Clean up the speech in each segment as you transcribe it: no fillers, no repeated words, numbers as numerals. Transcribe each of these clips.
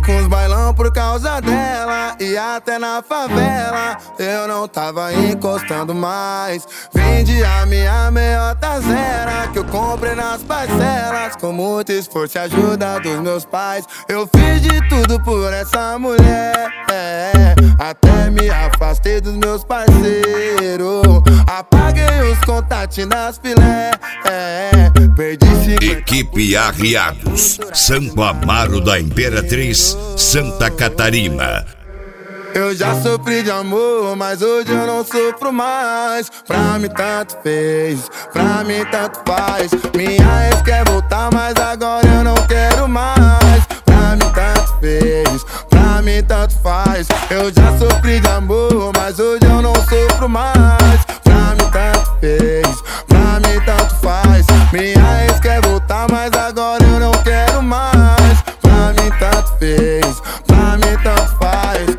com os bailão por causa dela. E até na favela eu não tava encostando mais. Vendi a minha meiota zero que eu comprei nas parcelas, com muito esforço e ajuda dos meus pais. Eu fiz de tudo por essa mulher, até me afastei dos meus parceiros. Apaguei os contatos nas filé, perdi 50. Equipe Arriados, Santo Amaro da Imperatriz, Santa Catarina. Eu já sofri de amor, mas hoje eu não sofro mais. Pra mim tanto fez, pra mim tanto faz. Minha ex quer voltar, mas agora eu não quero mais. Pra mim tanto fez, pra mim tanto faz. Eu já sofri de amor, mas hoje eu não sofro mais. Pra mim tanto fez, pra mim tanto faz. Minha ex quer voltar, mas agora eu não quero mais. Pra mim tanto fez, pra mim tanto faz.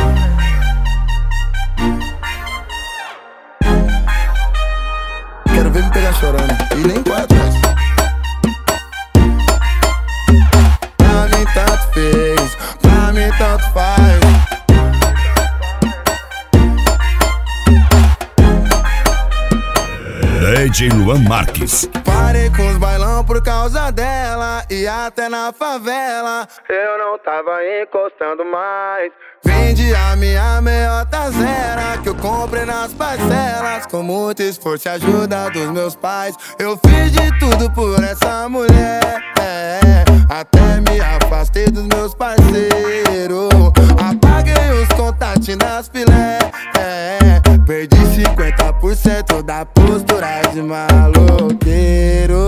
Quero ver me pegar chorando e nem corre atrás. Pra mim tanto fez, pra mim tanto faz. DJ Luan Marques. Parei com os bailão por causa dela. E até na favela eu não tava encostando mais. Vendi a minha meiota zero que eu comprei nas parcelas, com muito esforço e ajuda dos meus pais. Eu fiz de tudo por essa mulher, até me afastei dos meus parceiros. Apaguei os contatos nas filé, perdi 50% da postura de maloqueiro.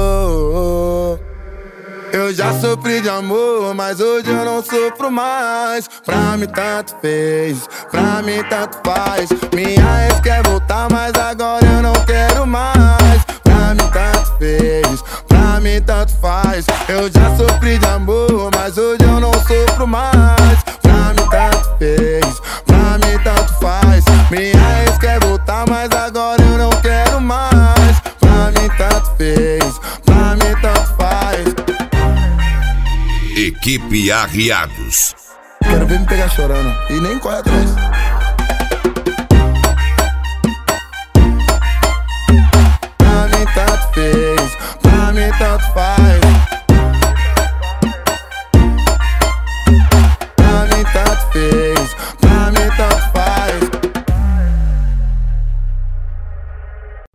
Eu já sofri de amor, mas hoje eu não sofro mais. Pra mim tanto fez, pra mim tanto faz. Minha ex quer voltar, mas agora eu não quero mais. Pra mim tanto fez, pra mim tanto faz. Eu já sofri de amor, mas hoje eu não sofro mais. Pra mim tanto fez, pra mim tanto faz. Minha ex quer voltar, mas agora eu não quero mais. Pra mim tanto fez, pra mim tanto faz. Equipe Arriados. Quero ver me pegar chorando e nem corre atrás. Pra mim tanto fez, pra mim tanto faz.